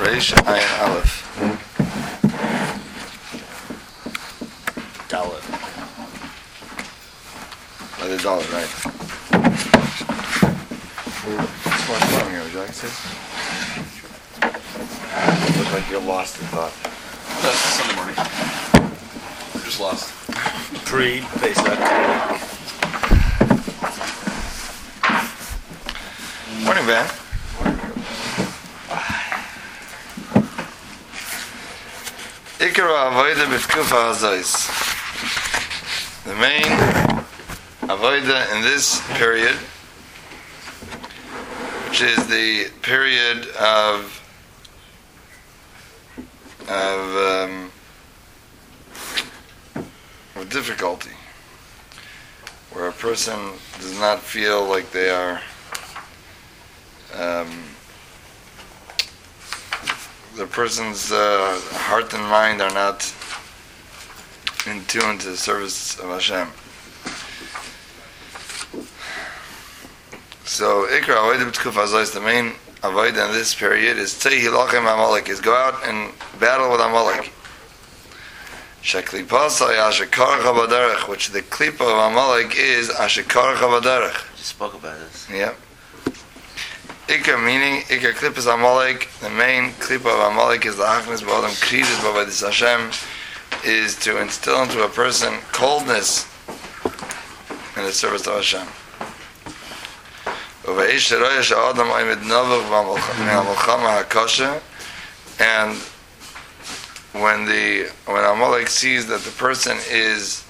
Reish Ayin Aleph. Dalet. By the dollar, right? What's going on here? Would you like to say? Looks like you're lost in thought. Sunday morning. We're just lost. Pre-Pesach. Morning, Ben. Ikara Avodah B'Tkufa Hazois. The main Avodah in this period, which is the period of difficulty, where a person does not feel like they are the person's heart and mind are not in tune to the service of Hashem. So Ikra Avodah B'Tkufa Hazois, the main Avodah in this period is Tzei Hilachem Amalek, is go out and battle with Amalek. Sheklipasa Ashekarach Habaderech, which the klipa of Amalek is Ashekarach Habaderech. Just spoke about this. Yeah. Ikar meaning, Ikar klipas Amalek, the main klipa of Amalek is the Achnes B'Adam Kridas B'Avadis Hashem, is to instill into a person coldness in the service of Hashem. And when Amalek sees that the person is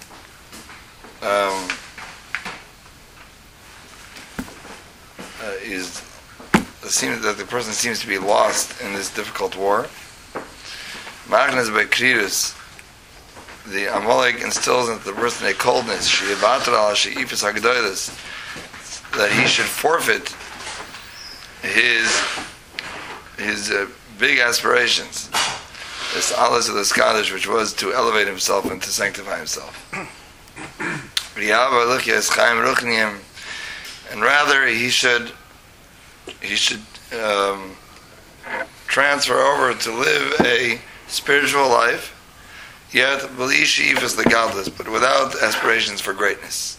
seems that the person seems to be lost in this difficult war, Magnas Bekrirus, the Amalek instills into the person a coldness, that he should forfeit his big aspirations, this Alas of the Scottish, which was to elevate himself and to sanctify himself. And rather he should transfer over to live a spiritual life, yet is the godless, but without aspirations for greatness.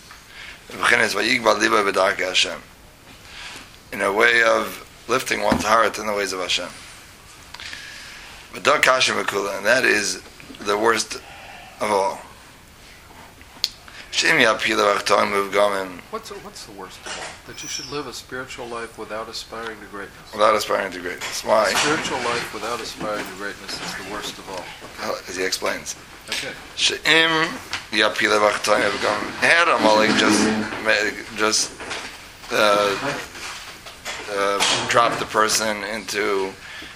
In a way of lifting one's heart in the ways of Hashem. And that is the worst of all. What's the worst of all? That you should live a spiritual life without aspiring to greatness. Without aspiring to greatness. Why? A spiritual life without aspiring to greatness is the worst of all. As he explains. Okay. Had Amalek just drop the person into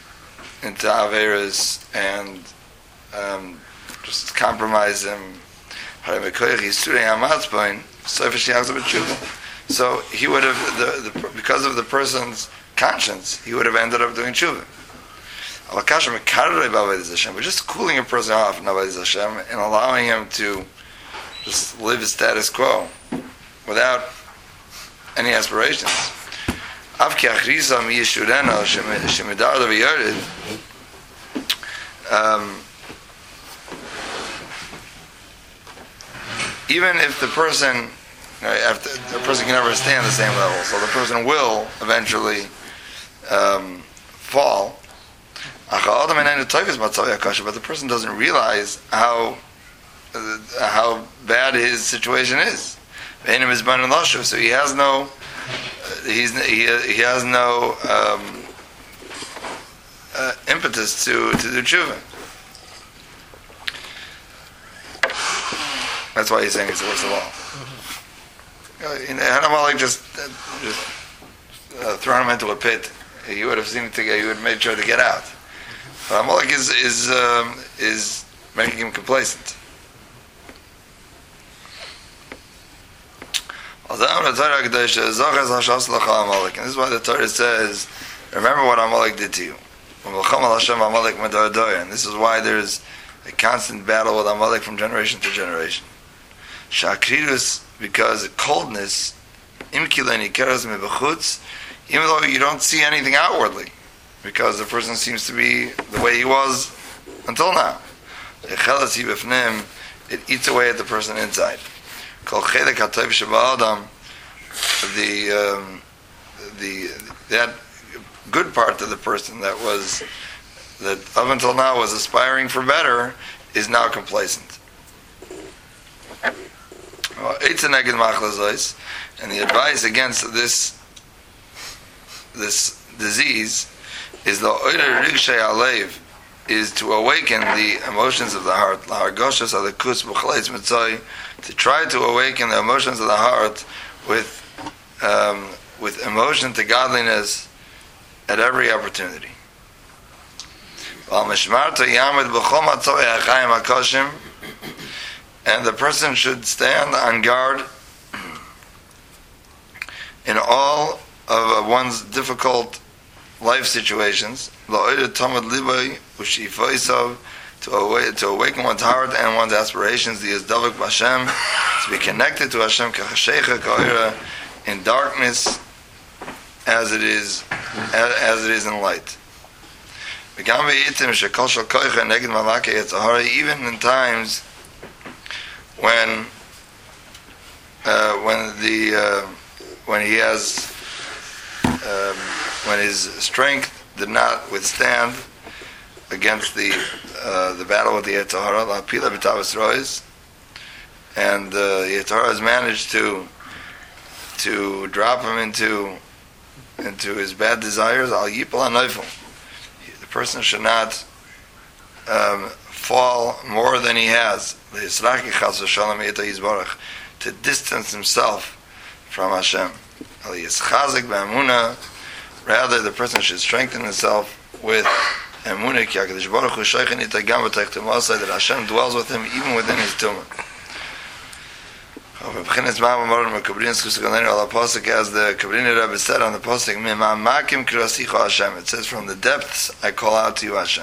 Averas and just compromise him. So he would have, because of the person's conscience, he would have ended up doing tshuva. But just cooling a person off and allowing him to just live his status quo without any aspirations. Even if the person, the person can never stay on the same level, so the person will eventually fall. But the person doesn't realize how bad his situation is. So he has no impetus to do tshuva. That's why he's saying it's the worst of all. Had Amalek just thrown him into a pit, he would have seen it together. He would have made sure to get out. But Amalek is making him complacent. And this is why the Torah says, remember what Amalek did to you. And this is why there's a constant battle with Amalek from generation to generation. Shakrirus, because coldness, even though you don't see anything outwardly, because the person seems to be the way he was until now. It eats away at the person inside. That good part of the person that up until now was aspiring for better is now complacent. And the advice against this disease is to awaken the emotions of the heart, to try to awaken the emotions of the heart with emotion to godliness at every opportunity. And the person should stand on guard in all of one's difficult life situations, to awaken one's heart and one's aspirations, to be connected to Hashem in darkness as it is in light. Even in times when his strength did not withstand against the battle with the Yetzer Hara, and the Yetzer Hara has managed to drop him into his bad desires. The person should not fall more than he has, to distance himself from Hashem. Rather, the person should strengthen himself with emunah, that Hashem dwells with him even within his tumah. As the Kabbalah Rebbe said on the posting, it says, from the depths I call out to you, Hashem.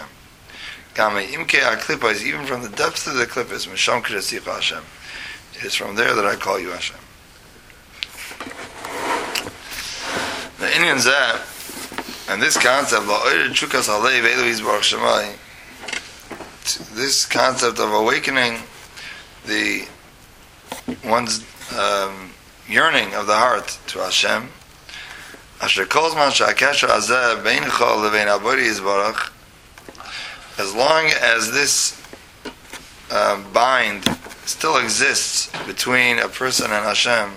Even from the depths of the klippas, it is from there that I call you, Hashem. The Indian Zah, and this concept, this concept of awakening one's yearning of the heart to Hashem, as long as this bind still exists between a person and Hashem,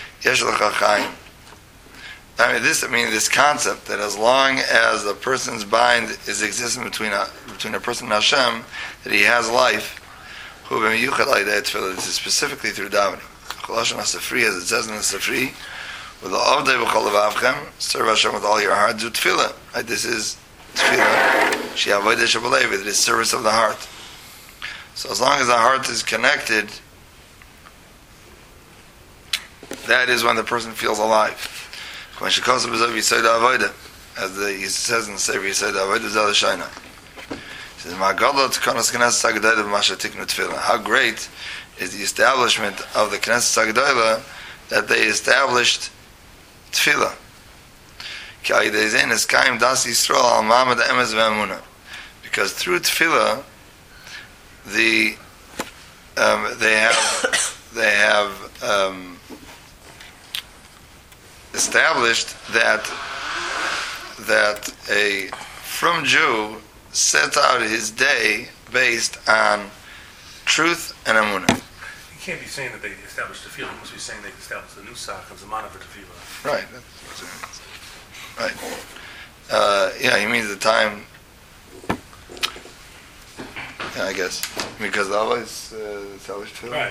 this concept that as long as a person's bind is existing between a person and Hashem, that he has life. This is specifically through davening. As it says in the Sifri, serve Hashem with all your heart. Do tefillah. This is tefillah. It is service of the heart. So as long as the heart is connected, that is when the person feels alive. As he says in the Sefer Avodah Zal Shaina. He says, how great is the establishment of the Knesset Hagdolah that they established tefillah. Because through tefillah, they have established that a frum Jew sets out his day based on truth and emunah. You can't be saying that they established the field. You must be saying they established the nusach and zamana for tefillah. Right. Right. He means the time. Yeah, I guess because always established tefillah. Right.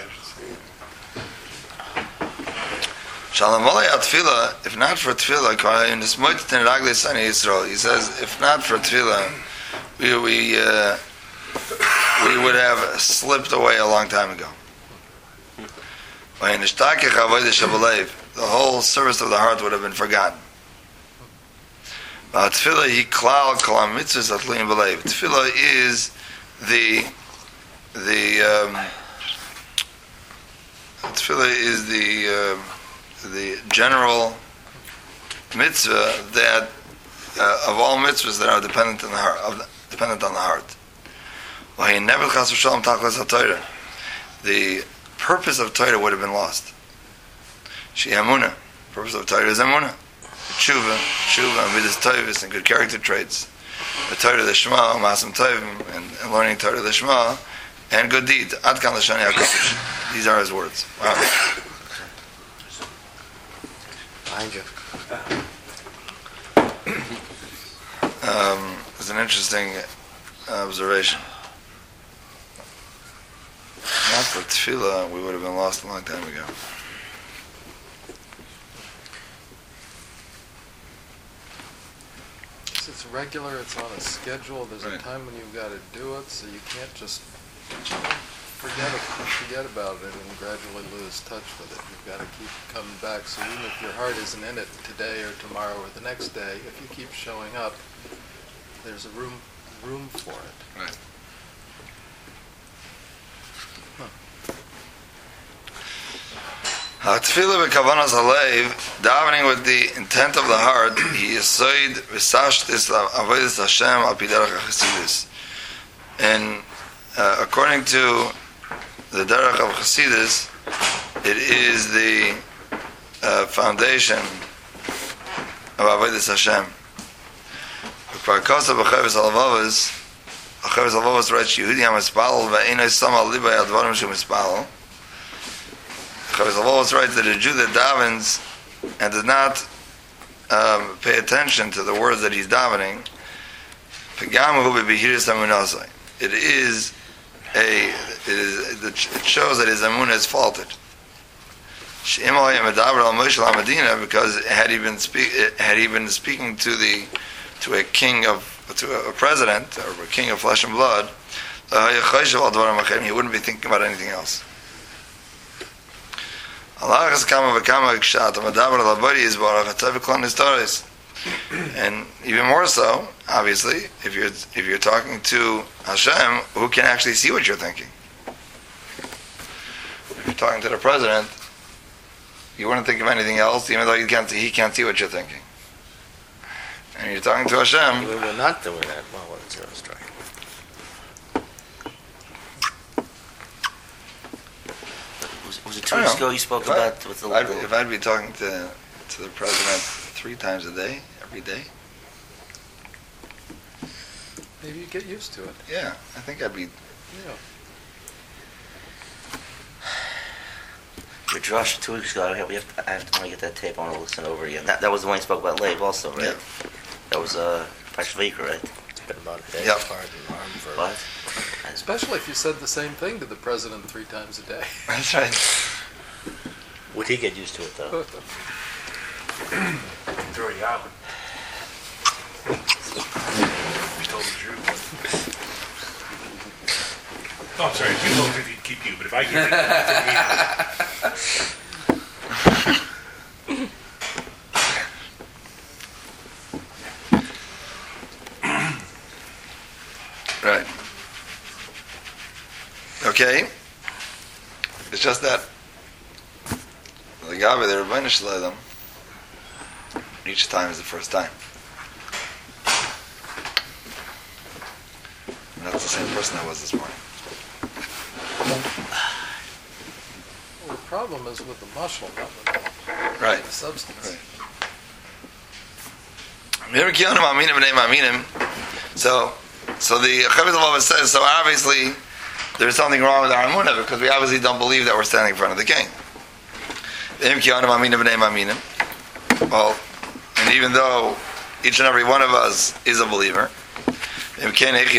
Shalom Alei Tefillah. If not for tefillah, in this Moetzten Raglei Sani Yisrael, he says, if not for tefillah, we would have slipped away a long time ago. The whole service of the heart would have been forgotten. Tefillah is the general mitzvah that of all mitzvahs that are dependent on the heart. The purpose of Torah would have been lost. She Emunah. The purpose of Torah is Emunah. Tshuva, and Midas Tovus, and good character traits. The Torah Lishma, Masim Tovim, and learning Torah Lishma, and good deeds. Adkan Lashani HaKadosh. These are his words. Wow. Behind you. It's an interesting observation. Not for tefillah, we would have been lost a long time ago. It's regular, it's on a schedule, there's a Right. time when you've got to do it, so you can't just forget about it and gradually lose touch with it. You've got to keep coming back, so even if your heart isn't in it today or tomorrow or the next day, if you keep showing up, there's a room for it. Right. Tefillah b'kavanas halev, davening with the intent of the heart, he is soid v'sashtis avodas Hashem al pi derech haChasidus. And according to the derech of Chasidus, it is the foundation of avodas Hashem. V'parkosa b'cheves halavavos, Chavis Alavos writes, Yehudi HaMispal v'einoi sama liba yadvarim shu mispal. Chavis Alavos writes that a Jew that davens and does not pay attention to the words that he's davening, it shows that his amunah is faulted. Because had he been speaking to a president or a king of flesh and blood, he wouldn't be thinking about anything else. And even more so, obviously, if you're talking to Hashem, who can actually see what you're thinking. If you're talking to the president, you wouldn't think of anything else, even though he can't see what you're thinking. And you're talking to Hashem. We were not doing that. Well, what's zero strike? Was it 2 weeks ago you spoke about with the if I'd be talking to the president 3 times a day, every day, Maybe you get used to it. yeah, I think I'd be. Yeah. with Josh 2 weeks ago? I have to get that tape. I want to listen over again. That was the one you spoke about Leib also, right? Yeah. That was Pashvika, right? It's been about a day. Yep. What? Especially if you said the same thing to the president 3 times a day. That's right. Would he get used to it though? It's already out. You told the truth. No, I'm sorry. You told him he'd keep you, but if I keep it, Right. Okay. It's just that the Gabi, the Rebbeinu Shalom, each time is the first time. And that's the same person that was this morning. Well, the problem is with the muscle, not with Right. the substance. Right. So the Chavis Lavav says, so obviously there's something wrong with our Amunah because we obviously don't believe that we're standing in front of the king. Well, and even though each and every one of us is a believer, so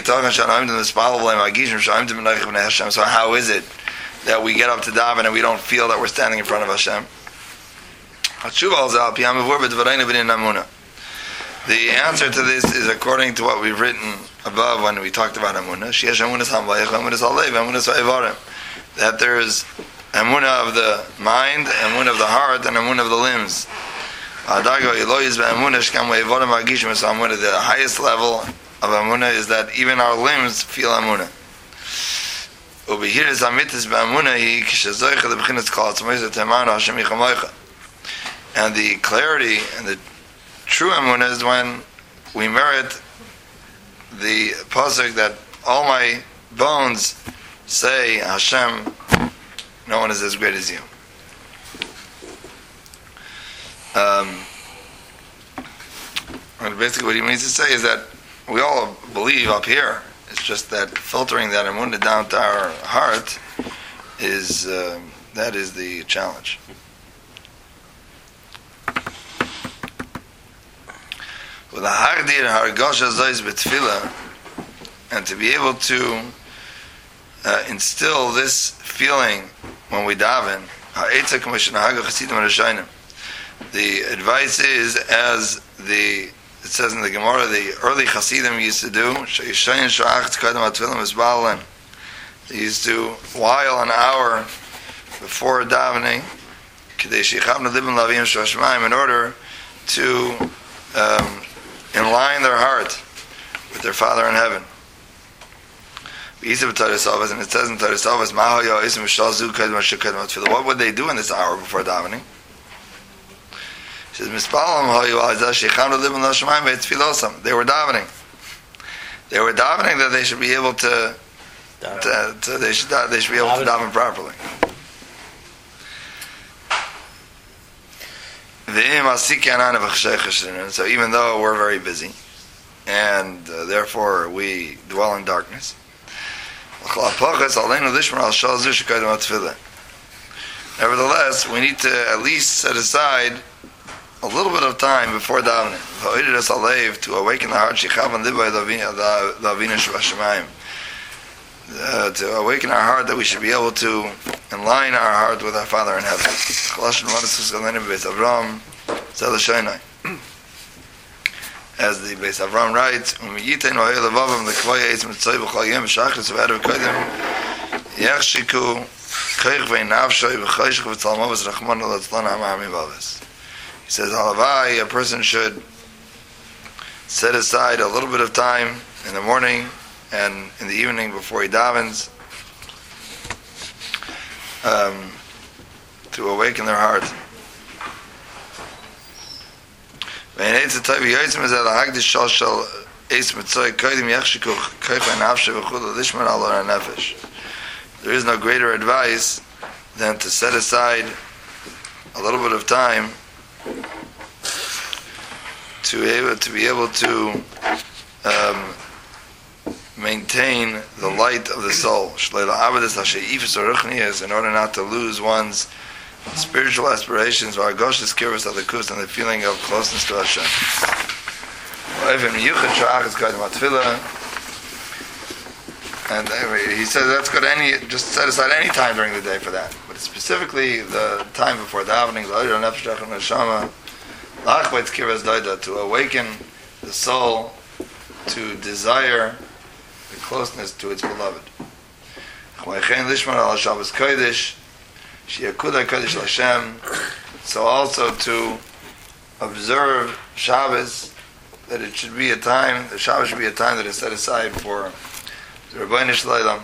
how is it that we get up to daven and we don't feel that we're standing in front of Hashem? The answer to this is according to what we've written above when we talked about Amunah. That there is Amunah of the mind, Amunah of the heart, and Amunah of the limbs. The highest level of Amunah is that even our limbs feel Amunah. And the clarity and the true Amunah is when we merit the pasuk that all my bones say, Hashem, no one is as great as you. And basically what he means to say is that we all believe up here, it's just that filtering that emunah down to our heart is, that is the challenge. With a hardir hargosha zois betfila, and to be able to instill this feeling when we daven, the advice is, as it says in the Gemara, the early Hasidim used to do, they used to while an hour before davening, in order to enline their heart with their Father in heaven. And it says in Tarisavas, what would they do in this hour before davening? It says, they were davening. They were davening that they should be able to they should be able to daven properly. So even though we're very busy, and therefore we dwell in darkness, nevertheless, we need to at least set aside a little bit of time before davening to awaken the heart, to awaken our heart, that we should be able to enline our heart with our Father in heaven. As the Beis Avram writes, he says, a person should set aside a little bit of time in the morning and in the evening before he davens to awaken their heart. There is no greater advice than to set aside a little bit of time to be able to maintain the light of the soul, in order not to lose one's spiritual aspirations, and the feeling of closeness to Hashem. And he says that's good. Just set aside any time during the day for that, but specifically the time before davening, to awaken the soul to desire the closeness to its beloved. So also to observe Shabbos, that it should be a time, the Shabbos should be a time that is set aside for the Rebbeinu Shleilam,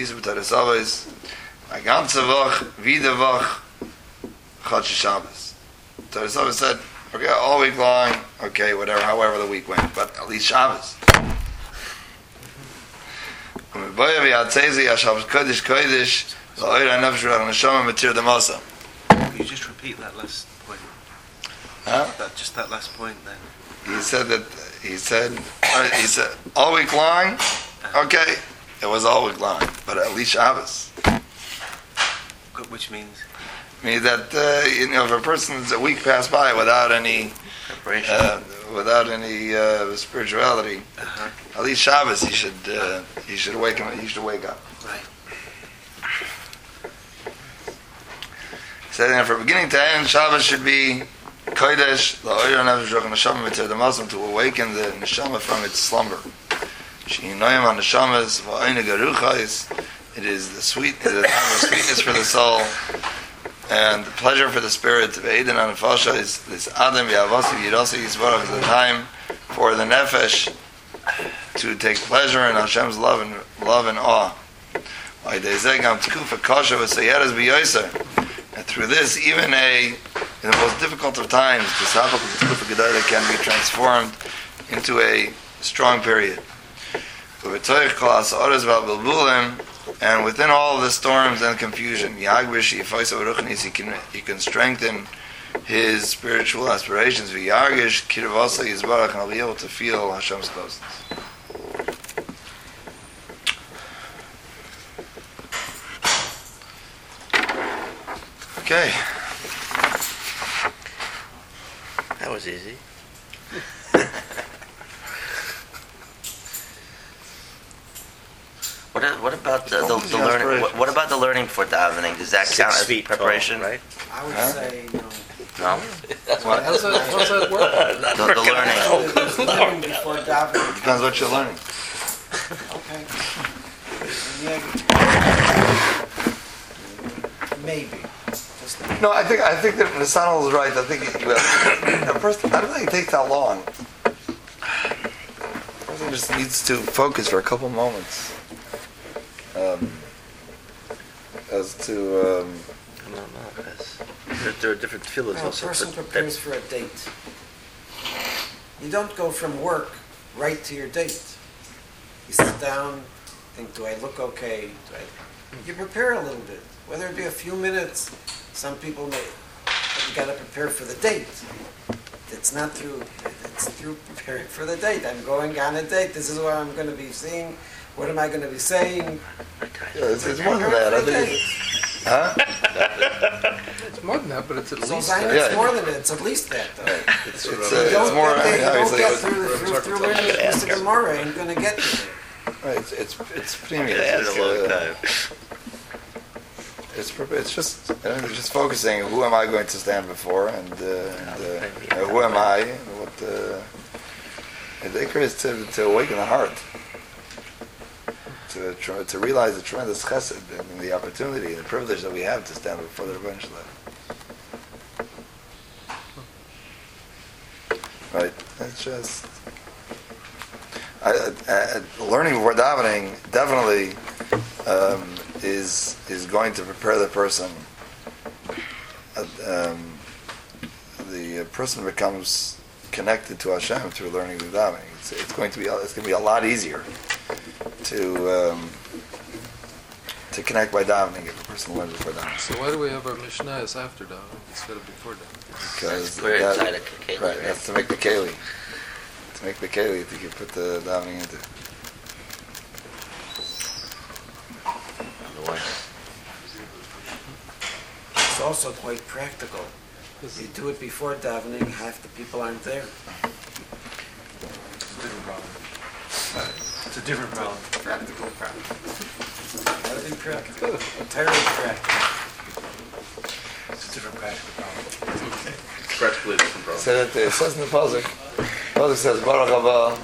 Tarisavas said, okay, all week long, okay, whatever, however the week went, but at least Shabbos. Can you just repeat that last point? Huh? That last point then. He said all week long, okay, it was all week long, but at least Shabbos. Which means? Means that if a person's a week passed by without any preparation, without any spirituality, at least Shabbos he should wake up. Right. So then, from beginning to end, Shabbos should be kodesh the Muslim, to awaken the neshama from its slumber. It is the sweetness for the soul and the pleasure for the spirit. Is this Adam is the time for the nefesh to take pleasure in Hashem's love and awe. And through this, even in the most difficult of times, the can be transformed into a strong period. And within all the storms and confusion, he can strengthen his spiritual aspirations. And will be able to feel Hashem's closeness. Okay. That was easy. What about the learning? What about the learning before davening? Does that count as preparation? Tall, right? I would say no. No. How's that work? The learning. There's learning before davening. Depends what you're learning. Okay. Maybe. Just maybe. No, I think that Nisanel is right. I think first, I don't think it takes that long. A person just needs to focus for a couple moments. As to I don't know, because there are different feelings Well, a also. person prepares for a date. You don't go from work right to your date. You sit down, think, do I look okay? You prepare a little bit, whether it be a few minutes. Some people may, but you got to prepare for the date. It's through preparing for the date. I'm going on a date. This is what I'm going to be seeing. What am I going to be saying? it's more than that. I think It's more than that, but it's at least Sometimes that. it's more than that. It's at least that, though. it's You more. don't get Obviously, through learning the Mr. Gemara ain't going to get you there. right, it's premium. Added a long time. It's just focusing. Who am I going to stand before, and who am I? And what the dhikr is to awaken the heart, to realize the tremendous chesed and the opportunity and the privilege that we have to stand before the Rebbeinu Shalom. Right. It's just learning before davening definitely is going to prepare the person. The person becomes connected to Hashem through learning the davening. It's going to be a lot easier to connect by davening if a person learns before davening. So why do we have our Mishnahs after davening instead of before davening? Because We're inside a keli, right, that's to make the keli. To make the keli that you put the davening into. It's also quite practical. You do it before davening, half the people aren't there. It's a different problem. Practical problem. Gotta be practical. Entirely practical. It's a different practical problem. Practically different problem. So that it says in the pasuk. Pasuk says Baruch Haba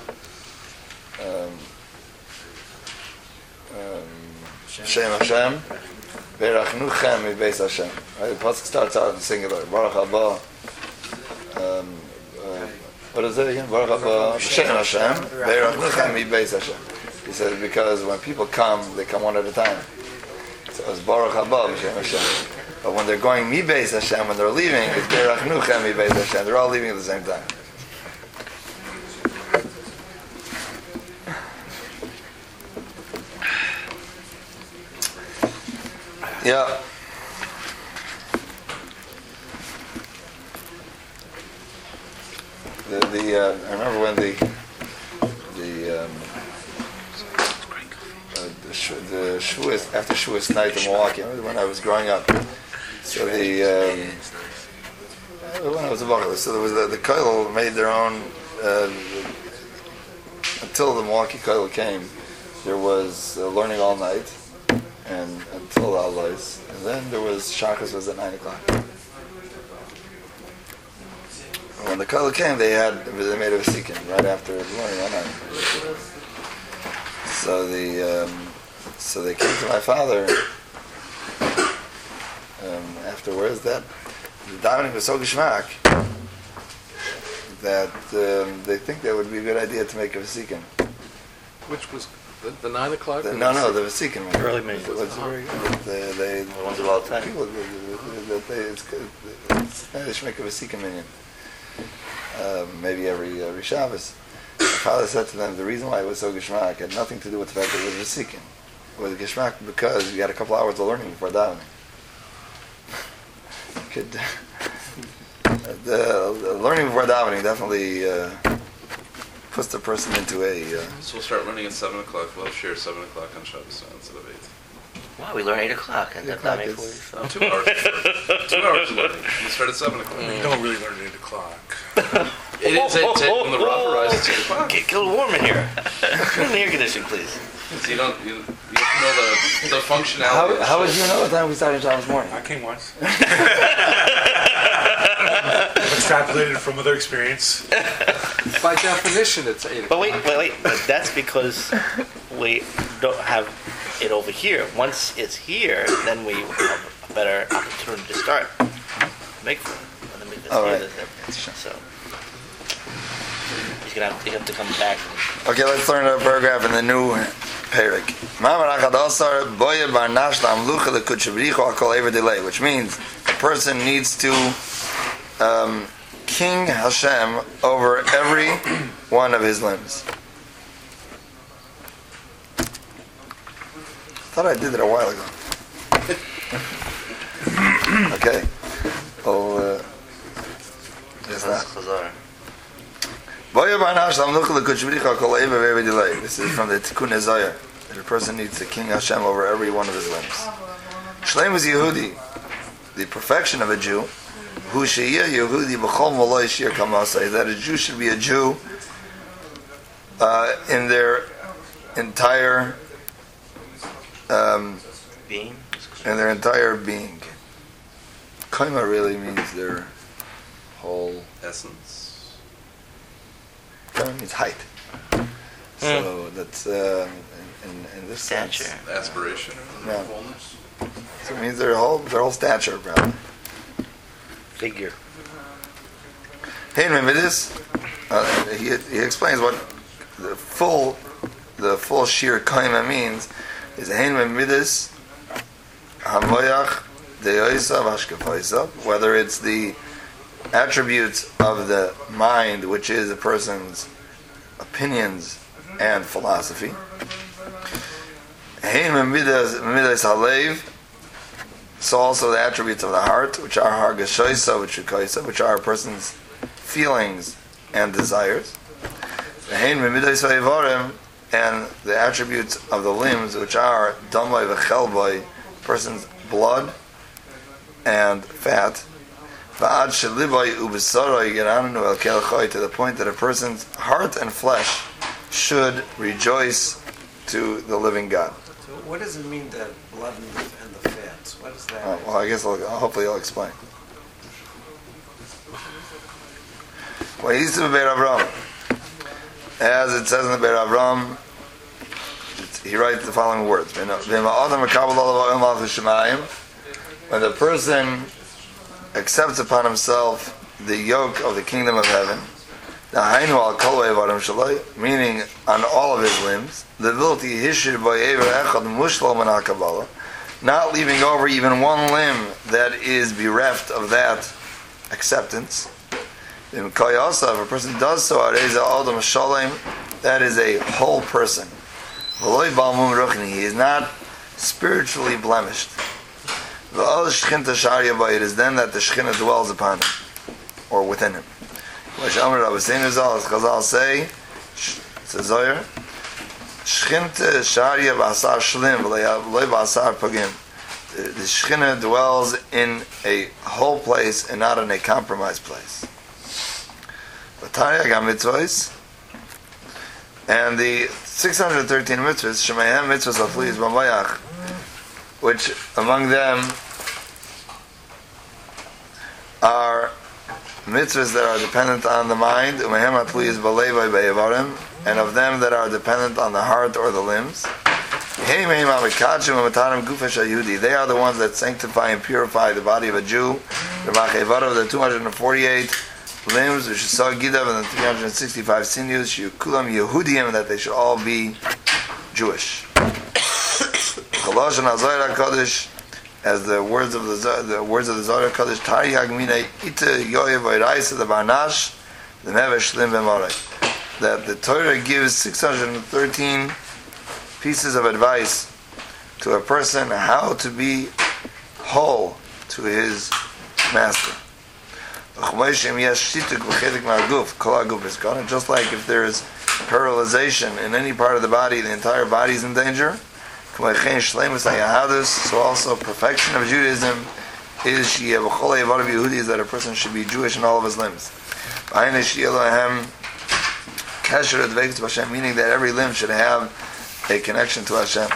Shem Hashem Ve'rachnuchem mibeis Hashem. Right, the pasuk starts out in singular. Baruch Haba. What is it again? Baruch Haba Shem Hashem Ve'rachnuchem mibeis Hashem. He says because when people come, they come one at a time. So it's Baruch Haba Shem Hashem. But when they're going mibeis Hashem, when they're leaving, it's Ve'rachnuchem mibeis Hashem. They're all leaving at the same time. Yeah. I remember when the Shavuos, after Shavuos night in Milwaukee, I remember when I was growing up. So when I was a boy, so there was the kollel made their own. Until the Milwaukee kollel came, there was learning all night, and until the Alais, and then there was Shachas was at 9 o'clock. When the kollel came, they made a vesikin right after learning all night. So they came to my father afterwards that the davening was so geschmack that they think that would be a good idea to make a vesikin. Which was the 9 o'clock? The vesikin. Early minyan. It was very good. The ones of all time. People, it's good. They should make a vesikin minyan. Maybe every Shabbos. father said to them, the reason why it was so geschmack had nothing to do with the fact that it was Vesikin. It was geschmack because you had a couple hours of learning before davening. The learning before davening definitely puts the person into a... So we'll start running at 7 o'clock. We'll share 7 o'clock on Shabbos instead of 8. Wow, we learn 8 o'clock and 8 that's not o'clock 8:40. is- So. 2 hours. 2 hours of learning. We'll start at 7 o'clock. You don't really learn at 8 o'clock. It is 8 when the Rav arrives. It's 8 o'clock. Get a little warm in here. Turn the air conditioning, please. So you have to know the functionality. How would you know what time we started Shabbos morning? I came once. Extrapolated from other experience. By definition, it's 8 But o'clock. wait. But that's because we don't have it over here. Once it's here, then we have a better opportunity to start. Make food. And then make this All here, right. this, everything. So you have to come back. Okay, let's learn a paragraph in the new Perik. Which means a person needs to king Hashem over every one of his limbs. I thought I did it a while ago. Okay. Well, it's not. Chazar. This is from the Tikkun Ezayah. That a person needs the king Hashem over every one of his limbs. Shleim is Yehudi, the perfection of a Jew. Hu she'yeh Yehudi b'chol moloi shir kamasai. That a Jew should be a Jew in their entire Being. being. Kaima really means their whole. Essence. Kaima means height. So that's in this Stature. sense. Aspiration. No. So it means their whole stature, probably. Figure. Hey, remember this? He explains what the full shir kaima means is hein midis hamoyach deoisa vashkafaisa. Whether it's the attributes of the mind, which is a person's opinions and philosophy. Hein midis halev. So also the attributes of the heart, which are hargashoisa, which are a person's feelings and desires. And the attributes of the limbs, which are damai v'chelboi, person's blood and fat. To the point that a person's heart and flesh should rejoice to the living God. So what does it mean, the blood and the fats? What is that? Well, I guess hopefully I'll explain. Well, he's to Be'er Avram. As it says in the Be'er Avram, he writes the following words. When the person accepts upon himself the yoke of the kingdom of heaven, meaning on all of his limbs, not leaving over even one limb that is bereft of that acceptance. If a person does so, that is a whole person. He is not spiritually blemished. It is then that the Shekhinah dwells upon him, or within him. As Chazal say, it's a Zohar, the Shekhinah dwells in a whole place and not in a compromised place. And the 613 mitzvahs, Shemayhem mitzvahs afliz b'mayach, which among them are mitzvahs that are dependent on the mind, and of them that are dependent on the heart or the limbs. They are the ones that sanctify and purify the body of a Jew. The 248 limbs, which is saw Gidav, and the 365 sinews, Kulam Yehudim, that they should all be Jewish. As the words of the Zohar Kodesh, Taryag Mina Ita Yoyev Oiraisa the Barnash, the Mevesh Lim B'Morei. that the Torah gives 613 pieces of advice to a person how to be whole to his master. Just like if there is paralyzation in any part of the body, the entire body is in danger. So also perfection of Judaism is that a person should be Jewish in all of his limbs. Meaning that every limb should have a connection to Hashem.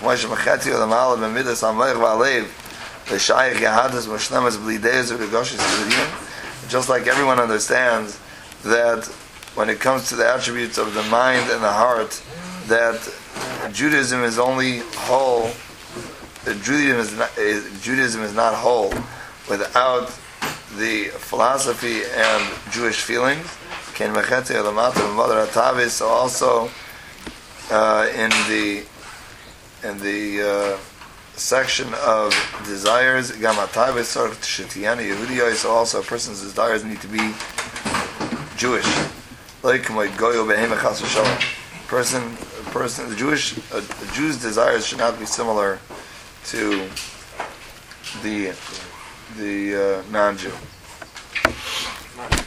Just like everyone understands that when it comes to the attributes of the mind and the heart, that Judaism is only whole, that Judaism is not whole without the philosophy and Jewish feelings. So also in the section of desires, so also a person's desires need to be Jewish. A Jew's desires should not be similar to the non-Jew.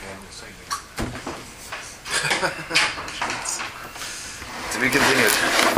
To be continued.